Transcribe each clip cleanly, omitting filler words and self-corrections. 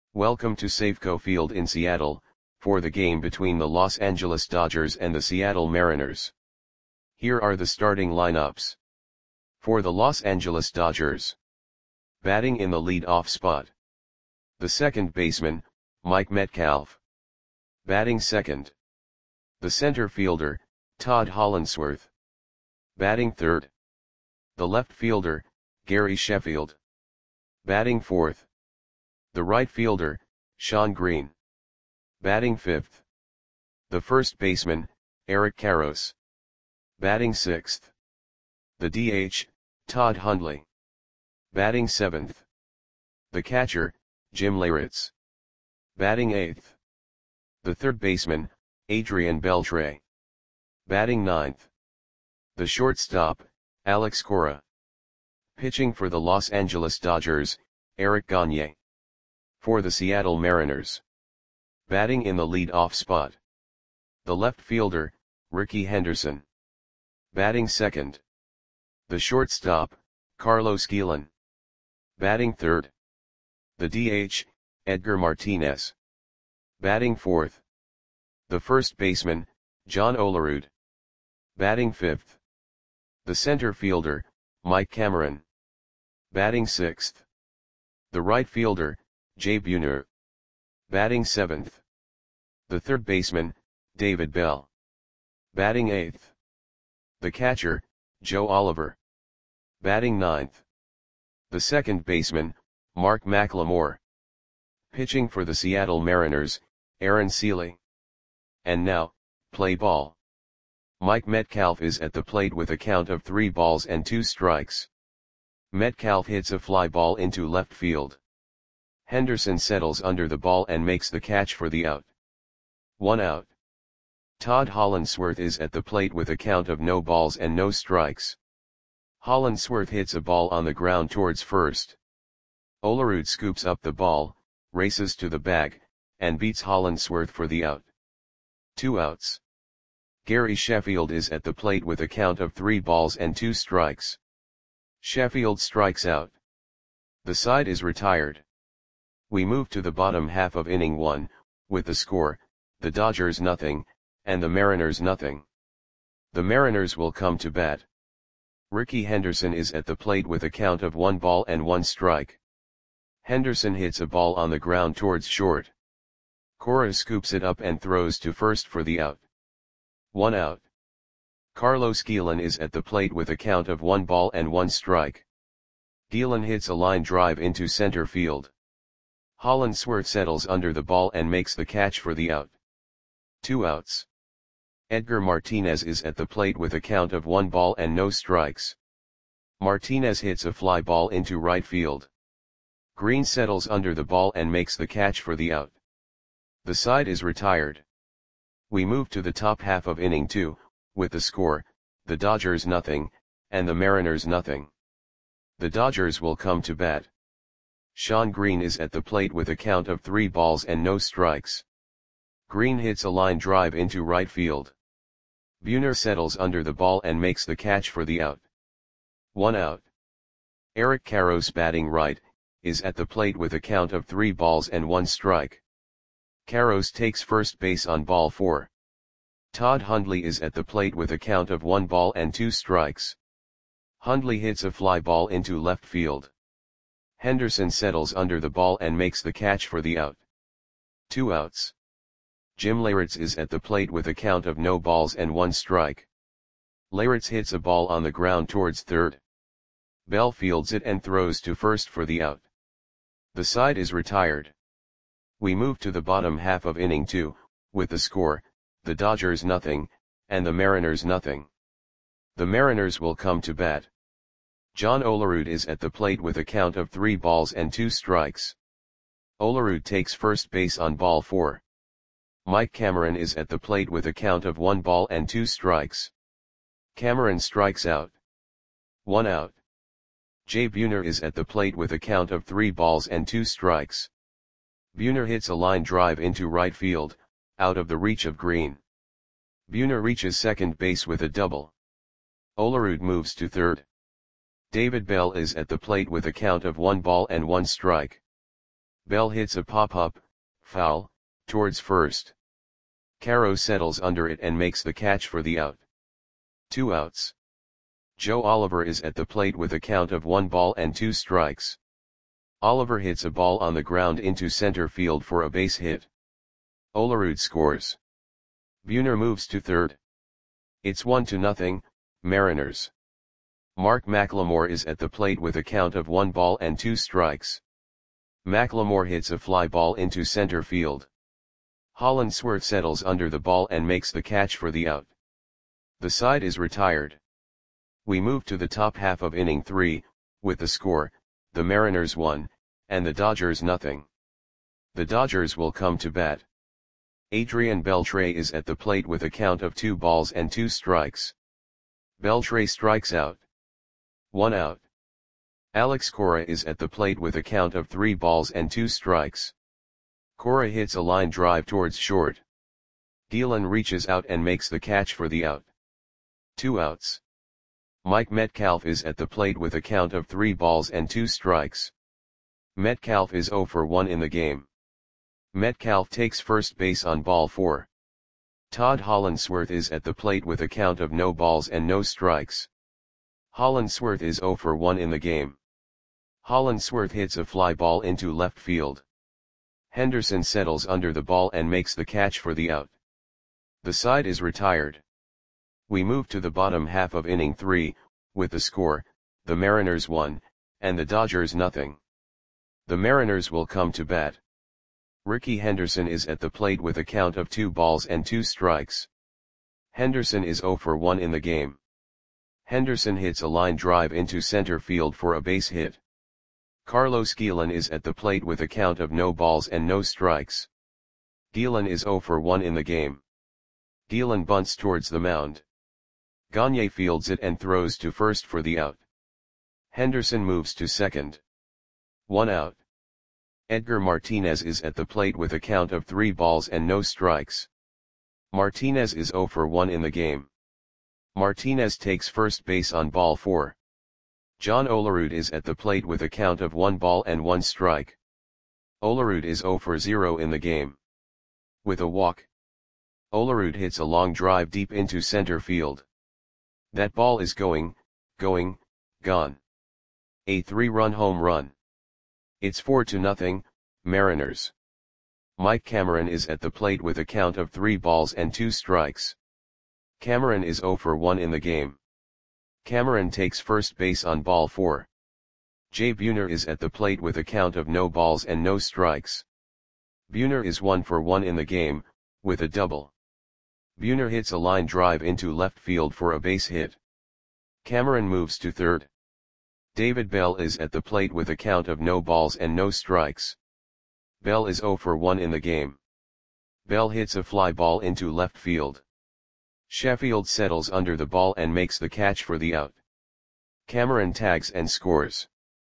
Welcome to Safeco Field in Seattle, for the game between the Los Angeles Dodgers and the Seattle Mariners. Here are the starting lineups. For the Los Angeles Dodgers. Batting in the lead-off spot. The second baseman, Mike Metcalf. Batting second. The center fielder, Todd Hollandsworth. Batting third. The left fielder, Gary Sheffield. Batting fourth. The right fielder, Shawn Green. Batting fifth. The first baseman, Eric Karros. Batting sixth. The DH, Todd Hundley. Batting seventh. The catcher, Jim Leyritz. Batting eighth. The third baseman, Adrian Beltre. Batting ninth. The shortstop, Alex Cora. Pitching for the Los Angeles Dodgers, Eric Gagne. For the Seattle Mariners. Batting in the lead-off spot. The left fielder, Rickey Henderson. Batting second. The shortstop, Carlos Guillen. Batting third. The DH, Edgar Martinez. Batting fourth. The first baseman, John Olerud. Batting fifth. The center fielder, Mike Cameron. Batting sixth. The right fielder, Jay Buhner. Batting seventh. The third baseman, David Bell. Batting eighth. The catcher, Joe Oliver. Batting ninth. The second baseman, Mark McLemore. Pitching for the Seattle Mariners, Aaron Sele. And now, play ball. Mike Metcalf is at the plate with a count of 3 balls and 2 strikes. Metcalf hits a fly ball into left field. Henderson settles under the ball and makes the catch for the out. 1 out. Todd Hollandsworth is at the plate with a count of no balls and no strikes. Hollandsworth hits a ball on the ground towards first. Olerud scoops up the ball, races to the bag, and beats Hollandsworth for the out. 2 outs. Gary Sheffield is at the plate with a count of 3 balls and 2 strikes. Sheffield strikes out. The side is retired. We move to the bottom half of inning 1, with the score, the Dodgers nothing, and the Mariners nothing. The Mariners will come to bat. Rickey Henderson is at the plate with a count of 1 ball and 1 strike. Henderson hits a ball on the ground towards short. Cora scoops it up and throws to first for the out. 1 out. Carlos Guillen is at the plate with a count of 1 ball and 1 strike. Guillen hits a line drive into center field. Hollandsworth settles under the ball and makes the catch for the out. 2 outs. Edgar Martinez is at the plate with a count of 1 ball and no strikes. Martinez hits a fly ball into right field. Green settles under the ball and makes the catch for the out. The side is retired. We move to the top half of inning 2, with the score, the Dodgers nothing, and the Mariners nothing. The Dodgers will come to bat. Shawn Green is at the plate with a count of 3 balls and no strikes. Green hits a line drive into right field. Buhner settles under the ball and makes the catch for the out. 1 out. Eric Karros, batting right, is at the plate with a count of 3 balls and 1 strike. Karros takes first base on ball 4. Todd Hundley is at the plate with a count of 1 ball and 2 strikes. Hundley hits a fly ball into left field. Henderson settles under the ball and makes the catch for the out. 2 outs. Jim Leyritz is at the plate with a count of no balls and 1 strike. Leyritz hits a ball on the ground towards third. Bell fields it and throws to first for the out. The side is retired. We move to the bottom half of inning 2, with the score, the Dodgers nothing, and the Mariners nothing. The Mariners will come to bat. John Olerud is at the plate with a count of 3 balls and 2 strikes. Olerud takes first base on ball 4. Mike Cameron is at the plate with a count of 1 ball and 2 strikes. Cameron strikes out. 1 out. Jay Buhner is at the plate with a count of 3 balls and 2 strikes. Buhner hits a line drive into right field, out of the reach of Green. Buhner reaches second base with a double. Olerud moves to third. David Bell is at the plate with a count of 1 ball and 1 strike. Bell hits a pop-up, foul, towards first. Caro settles under it and makes the catch for the out. 2 outs. Joe Oliver is at the plate with a count of 1 ball and 2 strikes. Oliver hits a ball on the ground into center field for a base hit. Olerud scores. Buhner moves to third. It's 1-0, Mariners. Mark McLemore is at the plate with a count of 1 ball and 2 strikes. McLemore hits a fly ball into center field. Hollandsworth settles under the ball and makes the catch for the out. The side is retired. We move to the top half of inning 3, with the score, the Mariners 1, and the Dodgers nothing. The Dodgers will come to bat. Adrian Beltre is at the plate with a count of 2 balls and 2 strikes. Beltre strikes out. 1 out. Alex Cora is at the plate with a count of 3 balls and 2 strikes. Cora hits a line drive towards short. Gielan reaches out and makes the catch for the out. 2 outs. Mike Metcalf is at the plate with a count of 3 balls and 2 strikes. Metcalf is 0 for 1 in the game. Metcalf takes first base on ball 4. Todd Hollandsworth is at the plate with a count of no balls and no strikes. Hollandsworth is 0 for 1 in the game. Hollandsworth hits a fly ball into left field. Henderson settles under the ball and makes the catch for the out. The side is retired. We move to the bottom half of inning 3, with the score, the Mariners 1, and the Dodgers nothing. The Mariners will come to bat. Ricky Henderson is at the plate with a count of 2 balls and 2 strikes. Henderson is 0 for 1 in the game. Henderson hits a line drive into center field for a base hit. Carlos Gielan is at the plate with a count of no balls and no strikes. Gielan is 0 for 1 in the game. Gielan bunts towards the mound. Gagne fields it and throws to first for the out. Henderson moves to second. 1 out. Edgar Martinez is at the plate with a count of 3 balls and no strikes. Martinez is 0 for 1 in the game. Martinez takes first base on ball 4. John Olerud is at the plate with a count of 1 ball and 1 strike. Olerud is 0 for 0 in the game. With a walk, Olerud hits a long drive deep into center field. That ball is gone. A 3-run home run. It's 4-0, Mariners. Mike Cameron is at the plate with a count of 3 balls and 2 strikes. Cameron is 0 for 1 in the game. Cameron takes first base on ball 4. Jay Buhner is at the plate with a count of no balls and no strikes. Buhner is 1 for 1 in the game, with a double. Buhner hits a line drive into left field for a base hit. Cameron moves to third. David Bell is at the plate with a count of no balls and no strikes. Bell is 0 for 1 in the game. Bell hits a fly ball into left field. Sheffield settles under the ball and makes the catch for the out. Cameron tags and scores.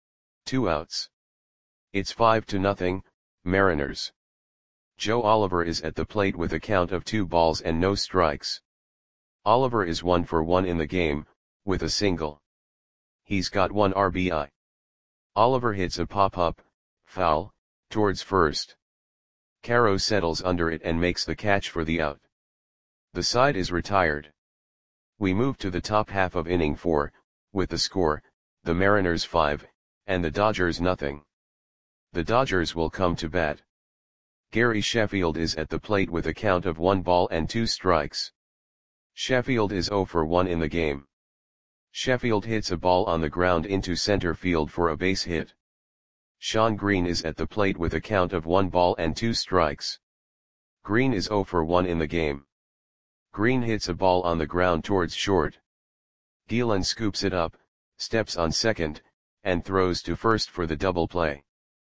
2 outs. It's 5-0, Mariners. Joe Oliver is at the plate with a count of 2 balls and no strikes. Oliver is 1 for 1 in the game, with a single. He's got 1 RBI. Oliver hits a pop-up, foul, towards first. Caro settles under it and makes the catch for the out. The side is retired. We move to the top half of inning 4, with the score, the Mariners 5, and the Dodgers nothing. The Dodgers will come to bat. Gary Sheffield is at the plate with a count of 1 ball and 2 strikes. Sheffield is 0 for 1 in the game. Sheffield hits a ball on the ground into center field for a base hit. Sean Green is at the plate with a count of 1 ball and 2 strikes. Green is 0 for 1 in the game. Green hits a ball on the ground towards short. Gielan scoops it up, steps on second, and throws to first for the double play.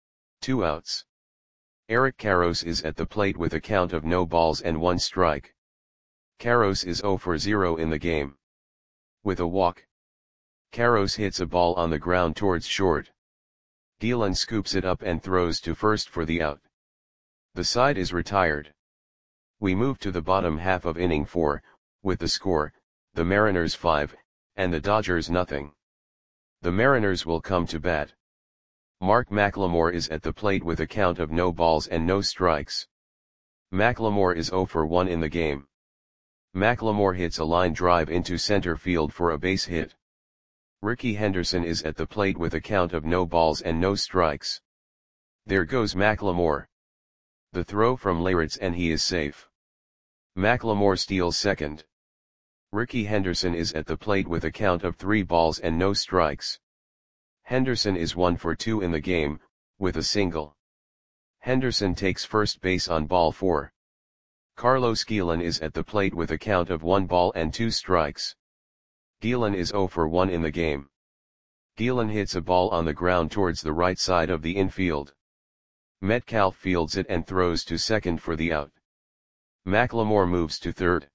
2 outs. Eric Karros is at the plate with a count of no balls and 1 strike. Karros is 0 for 0 in the game. With a walk, Karros hits a ball on the ground towards short. Gielan scoops it up and throws to first for the out. The side is retired. We move to the bottom half of inning 4, with the score, the Mariners 5, and the Dodgers nothing. The Mariners will come to bat. Mark McLemore is at the plate with a count of no balls and no strikes. McLemore is 0 for 1 in the game. McLemore hits a line drive into center field for a base hit. Rickey Henderson is at the plate with a count of no balls and no strikes. There goes McLemore. The throw from Leyritz and he is safe. McLemore steals second. Rickey Henderson is at the plate with a count of 3 balls and no strikes. Henderson is 1 for 2 in the game, with a single. Henderson takes first base on ball 4. Carlos Guillen is at the plate with a count of 1 ball and 2 strikes. Guillen is 0 for 1 in the game. Guillen hits a ball on the ground towards the right side of the infield. Metcalf fields it and throws to second for the out. McLemore moves to third.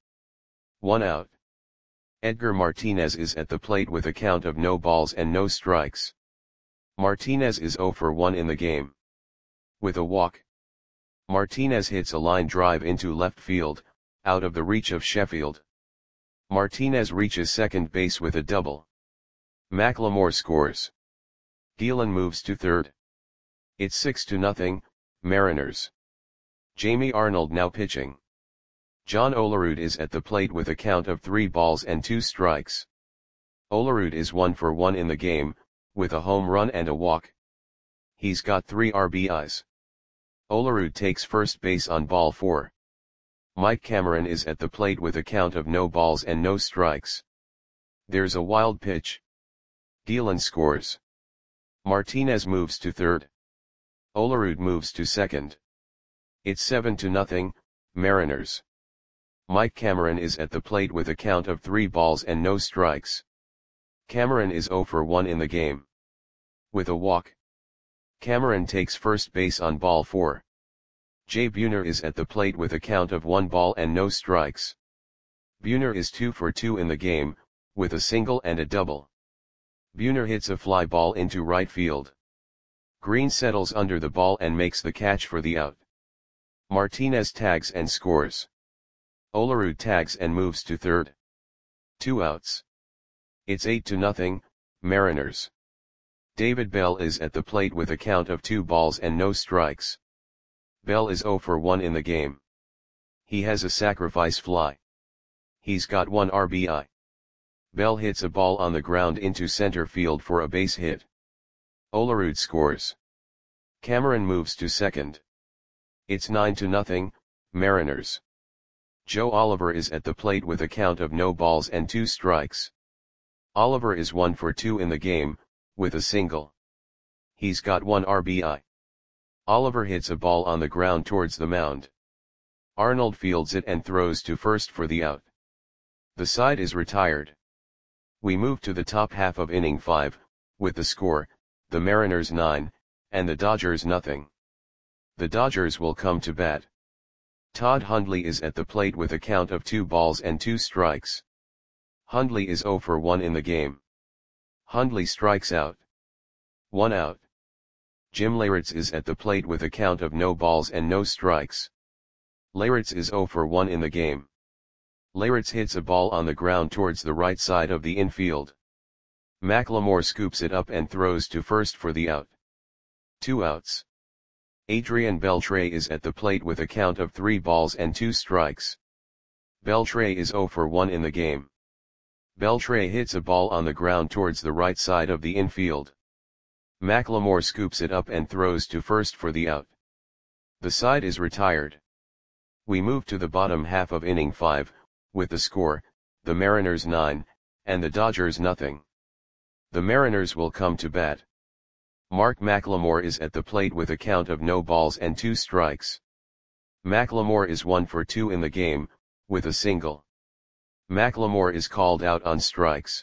1 out. Edgar Martinez is at the plate with a count of no balls and no strikes. Martinez is 0 for 1 in the game. With a walk. Martinez hits a line drive into left field, out of the reach of Sheffield. Martinez reaches second base with a double. McLemore scores. Guillen moves to third. It's 6-0, Mariners. Jamie Arnold now pitching. John Olerud is at the plate with a count of 3 balls and 2 strikes. Olerud is 1 for 1 in the game, with a home run and a walk. He's got 3 RBIs. Olerud takes first base on ball 4. Mike Cameron is at the plate with a count of no balls and no strikes. There's a wild pitch. Guillen scores. Martinez moves to third. Olerud moves to second. It's 7-0, Mariners. Mike Cameron is at the plate with a count of 3 balls and no strikes. Cameron is 0 for 1 in the game. With a walk. Cameron takes first base on ball 4. Jay Buhner is at the plate with a count of 1 ball and no strikes. Buhner is 2 for 2 in the game, with a single and a double. Buhner hits a fly ball into right field. Green settles under the ball and makes the catch for the out. Martinez tags and scores. Olerud tags and moves to third. 2 outs. It's 8-0, Mariners. David Bell is at the plate with a count of 2 balls and no strikes. Bell is 0 for 1 in the game. He has a sacrifice fly. He's got 1 RBI. Bell hits a ball on the ground into center field for a base hit. Olerud scores. Cameron moves to second. It's 9-0, Mariners. Joe Oliver is at the plate with a count of no balls and 2 strikes. Oliver is 1 for 2 in the game, with a single. He's got 1 RBI. Oliver hits a ball on the ground towards the mound. Arnold fields it and throws to first for the out. The side is retired. We move to the top half of inning 5, with the score, the Mariners 9, and the Dodgers nothing. The Dodgers will come to bat. Todd Hundley is at the plate with a count of 2 balls and 2 strikes. Hundley is 0 for 1 in the game. Hundley strikes out. 1 out. Jim Leyritz is at the plate with a count of no balls and no strikes. Leyritz is 0 for 1 in the game. Leyritz hits a ball on the ground towards the right side of the infield. McLemore scoops it up and throws to first for the out. 2 outs. Adrian Beltre is at the plate with a count of 3 balls and 2 strikes. Beltre is 0 for 1 in the game. Beltre hits a ball on the ground towards the right side of the infield. McLemore scoops it up and throws to first for the out. The side is retired. We move to the bottom half of inning 5, with the score, the Mariners 9, and the Dodgers nothing. The Mariners will come to bat. Mark McLemore is at the plate with a count of no balls and 2 strikes. McLemore is 1 for 2 in the game, with a single. McLemore is called out on strikes.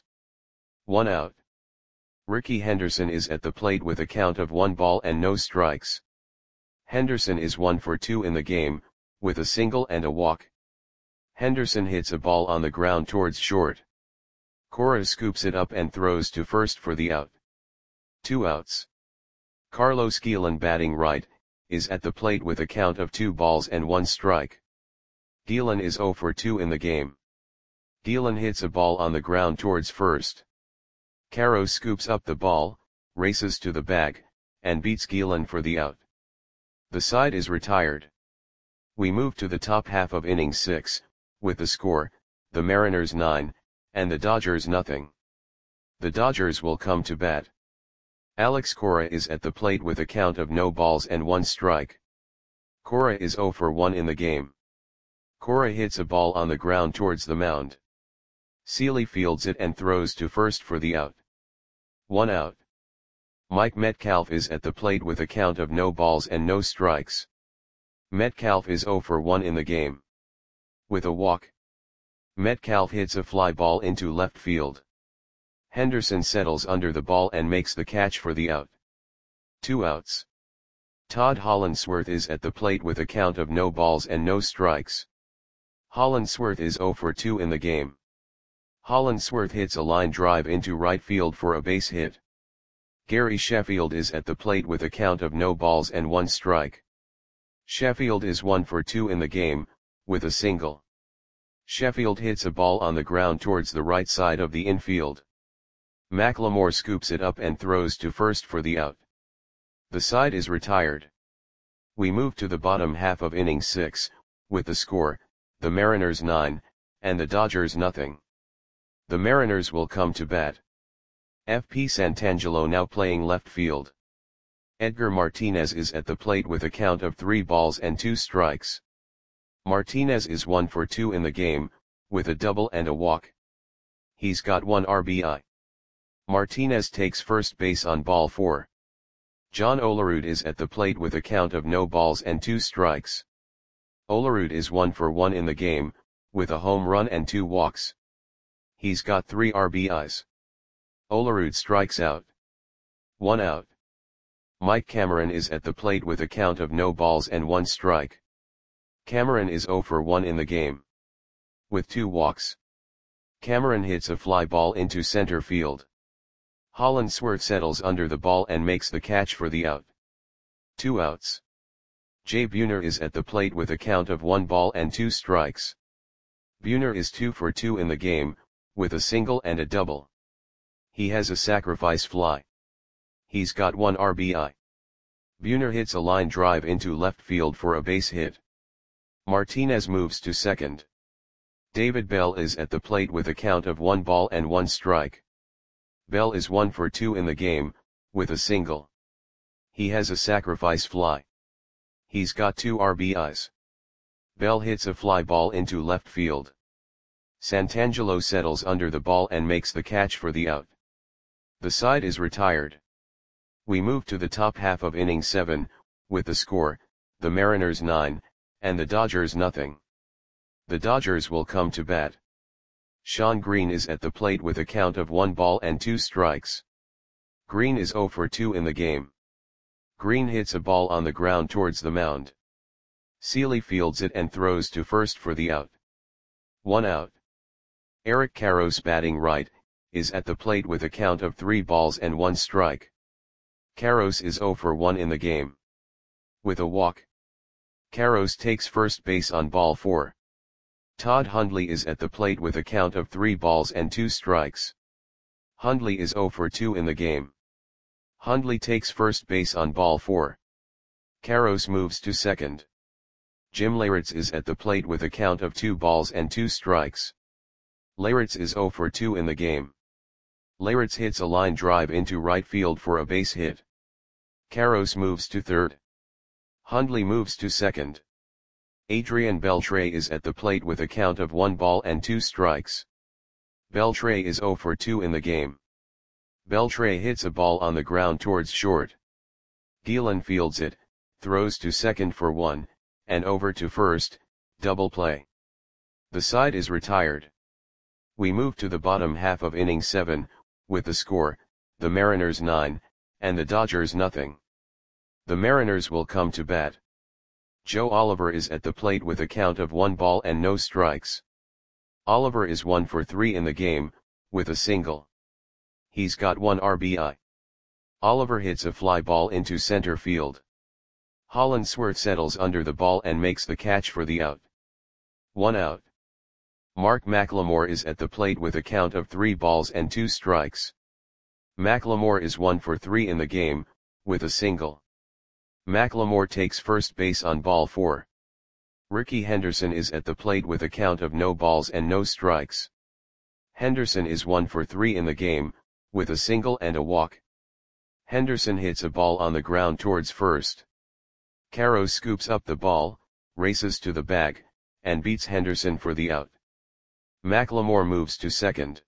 1 out. Rickey Henderson is at the plate with a count of 1 ball and no strikes. Henderson is 1 for 2 in the game, with a single and a walk. Henderson hits a ball on the ground towards short. Cora scoops it up and throws to first for the out. 2 outs. Carlos Guillen, batting right, is at the plate with a count of 2 balls and 1 strike. Guillen is 0 for 2 in the game. Guillen hits a ball on the ground towards first. Caro scoops up the ball, races to the bag, and beats Gielan for the out. The side is retired. We move to the top half of inning 6, with the score, the Mariners 9, and the Dodgers nothing. The Dodgers will come to bat. Alex Cora is at the plate with a count of no balls and 1 strike. Cora is 0 for 1 in the game. Cora hits a ball on the ground towards the mound. Seeley fields it and throws to first for the out. 1 out. Mike Metcalf is at the plate with a count of no balls and no strikes. Metcalf is 0 for 1 in the game. With a walk, Metcalf hits a fly ball into left field. Henderson settles under the ball and makes the catch for the out. 2 outs. Todd Hollandsworth is at the plate with a count of no balls and no strikes. Hollandsworth is 0 for 2 in the game. Hollandsworth hits a line drive into right field for a base hit. Gary Sheffield is at the plate with a count of no balls and 1 strike. Sheffield is 1 for 2 in the game, with a single. Sheffield hits a ball on the ground towards the right side of the infield. McLemore scoops it up and throws to first for the out. The side is retired. We move to the bottom half of inning 6, with the score, the Mariners 9, and the Dodgers nothing. The Mariners will come to bat. F.P. Santangelo now playing left field. Edgar Martinez is at the plate with a count of 3 balls and 2 strikes. Martinez is 1 for 2 in the game, with a double and a walk. He's got 1 RBI. Martinez takes first base on ball 4. John Olerud is at the plate with a count of no balls and 2 strikes. Olerud is 1 for 1 in the game, with a home run and 2 walks. He's got 3 RBIs. Olerud strikes out. 1 out. Mike Cameron is at the plate with a count of no balls and 1 strike. Cameron is 0 for 1 in the game. With 2 walks. Cameron hits a fly ball into center field. Hollandsworth settles under the ball and makes the catch for the out. 2 outs. Jay Buhner is at the plate with a count of 1 ball and 2 strikes. Buhner is 2 for 2 in the game, with a single and a double. He has a sacrifice fly. He's got 1 RBI. Buhner hits a line drive into left field for a base hit. Martinez moves to second. David Bell is at the plate with a count of 1 ball and 1 strike. Bell is 1 for 2 in the game, with a single. He has a sacrifice fly. He's got 2 RBIs. Bell hits a fly ball into left field. Santangelo settles under the ball and makes the catch for the out. The side is retired. We move to the top half of inning 7, with the score, the Mariners 9, and the Dodgers nothing. The Dodgers will come to bat. Sean Green is at the plate with a count of 1 ball and 2 strikes. Green is 0 for 2 in the game. Green hits a ball on the ground towards the mound. Seeley fields it and throws to first for the out. 1 out. Eric Karros batting right, is at the plate with a count of 3 balls and 1 strike. Karros is 0 for 1 in the game. With a walk. Karros takes first base on ball 4. Todd Hundley is at the plate with a count of 3 balls and 2 strikes. Hundley is 0 for 2 in the game. Hundley takes first base on ball 4. Karros moves to second. Jim Leyritz is at the plate with a count of 2 balls and 2 strikes. Leyritz is 0 for 2 in the game. Leyritz hits a line drive into right field for a base hit. Karros moves to third. Hundley moves to second. Adrian Beltre is at the plate with a count of 1 ball and 2 strikes. Beltre is 0 for 2 in the game. Beltre hits a ball on the ground towards short. Gielan fields it, throws to second for 1, and over to first, double play. The side is retired. We move to the bottom half of inning 7, with the score, the Mariners 9, and the Dodgers nothing. The Mariners will come to bat. Joe Oliver is at the plate with a count of 1 ball and no strikes. Oliver is 1 for 3 in the game, with a single. He's got 1 RBI. Oliver hits a fly ball into center field. Hollandsworth settles under the ball and makes the catch for the out. 1 out. Mark McLemore is at the plate with a count of 3 balls and 2 strikes. McLemore is 1 for 3 in the game, with a single. Macklemore takes first base on ball 4. Rickey Henderson is at the plate with a count of no balls and no strikes. Henderson is 1 for 3 in the game, with a single and a walk. Henderson hits a ball on the ground towards first. Caro scoops up the ball, races to the bag, and beats Henderson for the out. Macklemore moves to second.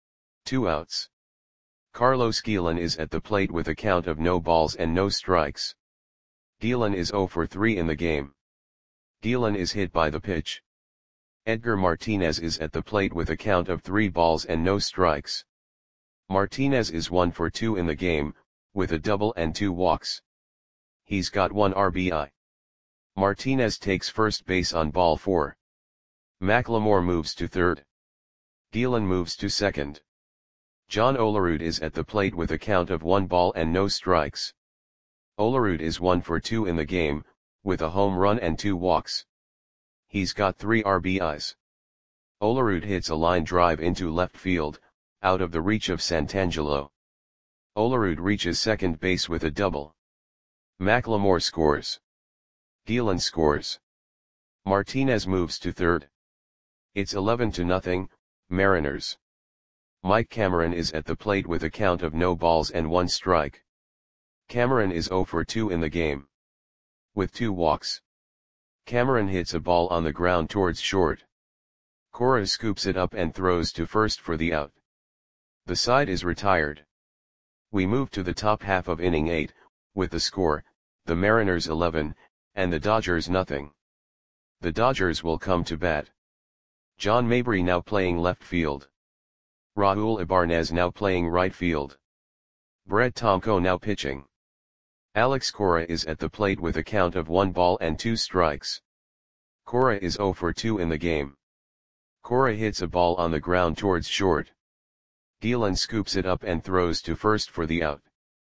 2 outs. Carlos Guillen is at the plate with a count of no balls and no strikes. Guillen is 0 for 3 in the game. Guillen is hit by the pitch. Edgar Martinez is at the plate with a count of 3 balls and no strikes. Martinez is 1 for 2 in the game, with a double and 2 walks. He's got 1 RBI. Martinez takes first base on ball 4. Macklemore moves to third. Guillen moves to second. John Olerud is at the plate with a count of 1 ball and no strikes. Olerud is 1 for 2 in the game, with a home run and 2 walks. He's got 3 RBIs. Olerud hits a line drive into left field, out of the reach of Santangelo. Olerud reaches second base with a double. Macklemore scores. Guillen scores. Martinez moves to third. It's 11-0, Mariners. Mike Cameron is at the plate with a count of no balls and 1 strike. Cameron is 0 for 2 in the game, with 2 walks. Cameron hits a ball on the ground towards short. Cora scoops it up and throws to first for the out. The side is retired. We move to the top half of inning 8, with the score, the Mariners 11, and the Dodgers nothing. The Dodgers will come to bat. John Mabry now playing left field. Raul Ibanez now playing right field. Brett Tomko now pitching. Alex Cora is at the plate with a count of 1 ball and 2 strikes. Cora is 0 for 2 in the game. Cora hits a ball on the ground towards short. Guillen scoops it up and throws to first for the out.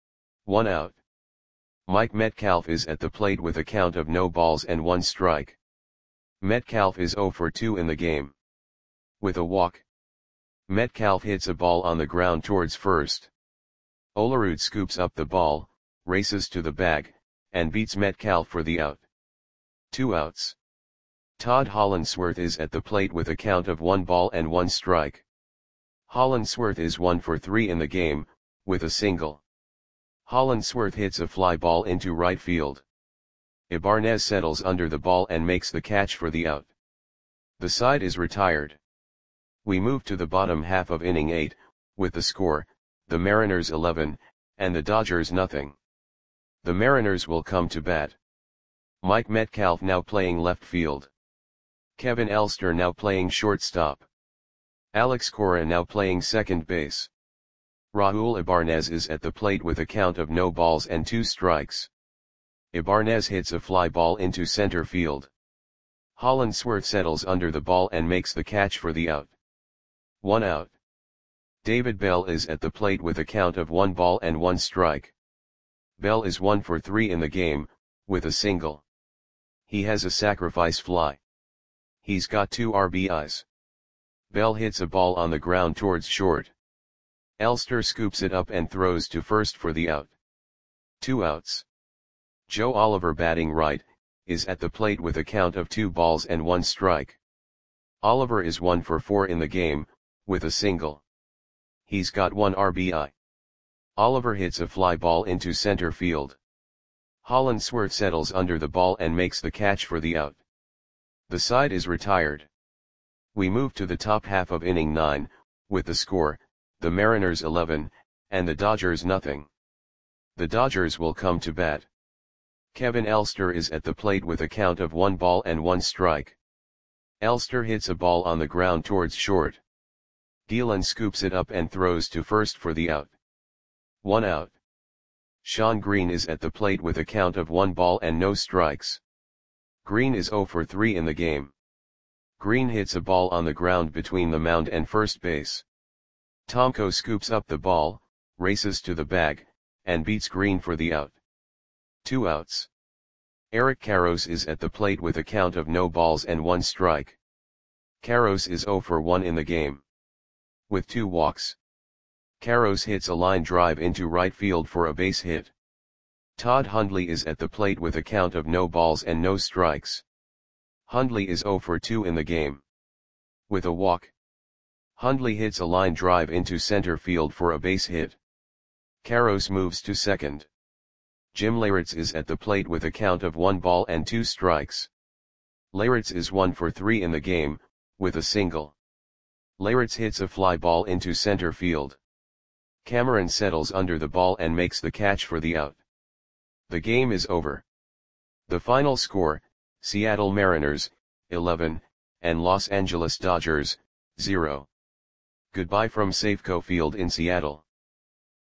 1 out. Mike Metcalf is at the plate with a count of no balls and 1 strike. Metcalf is 0 for 2 in the game, with a walk. Metcalf hits a ball on the ground towards first. Olerud scoops up the ball, races to the bag, and beats Metcalf for the out. 2 outs. Todd Hollandsworth is at the plate with a count of 1 ball and 1 strike. Hollandsworth is 1 for 3 in the game, with a single. Hollandsworth hits a fly ball into right field. Ibanez settles under the ball and makes the catch for the out. The side is retired. We move to the bottom half of inning 8, with the score, the Mariners 11, and the Dodgers nothing. The Mariners will come to bat. Mike Metcalf now playing left field. Kevin Elster now playing shortstop. Alex Cora now playing second base. Raul Ibanez is at the plate with a count of no balls and 2 strikes. Ibanez hits a fly ball into center field. Hollandsworth settles under the ball and makes the catch for the out. 1 out. David Bell is at the plate with a count of 1 ball and 1 strike. Bell is 1 for 3 in the game, with a single. He has a sacrifice fly. He's got 2 RBIs. Bell hits a ball on the ground towards short. Elster scoops it up and throws to first for the out. 2 outs. Joe Oliver batting right, is at the plate with a count of 2 balls and 1 strike. Oliver is 1 for 4 in the game, with a single. He's got 1 RBI. Oliver hits a fly ball into center field. Hollandsworth settles under the ball and makes the catch for the out. The side is retired. We move to the top half of inning 9, with the score, the Mariners 11, and the Dodgers nothing. The Dodgers will come to bat. Kevin Elster is at the plate with a count of 1 ball and 1 strike. Elster hits a ball on the ground towards short. Guillen scoops it up and throws to first for the out. 1 out. Sean Green is at the plate with a count of 1 ball and no strikes. Green is 0 for 3 in the game. Green hits a ball on the ground between the mound and first base. Tomko scoops up the ball, races to the bag, and beats Green for the out. 2 outs. Eric Karros is at the plate with a count of no balls and 1 strike. Karros is 0 for 1 in the game, with 2 walks. Karros hits a line drive into right field for a base hit. Todd Hundley is at the plate with a count of no balls and no strikes. Hundley is 0 for 2 in the game. With a walk, Hundley hits a line drive into center field for a base hit. Karros moves to second. Jim Leyritz is at the plate with a count of 1 ball and 2 strikes. Leyritz is 1 for 3 in the game, with a single. Leyritz hits a fly ball into center field. Cameron settles under the ball and makes the catch for the out. The game is over. The final score, Seattle Mariners, 11, and Los Angeles Dodgers, 0. Goodbye from Safeco Field in Seattle.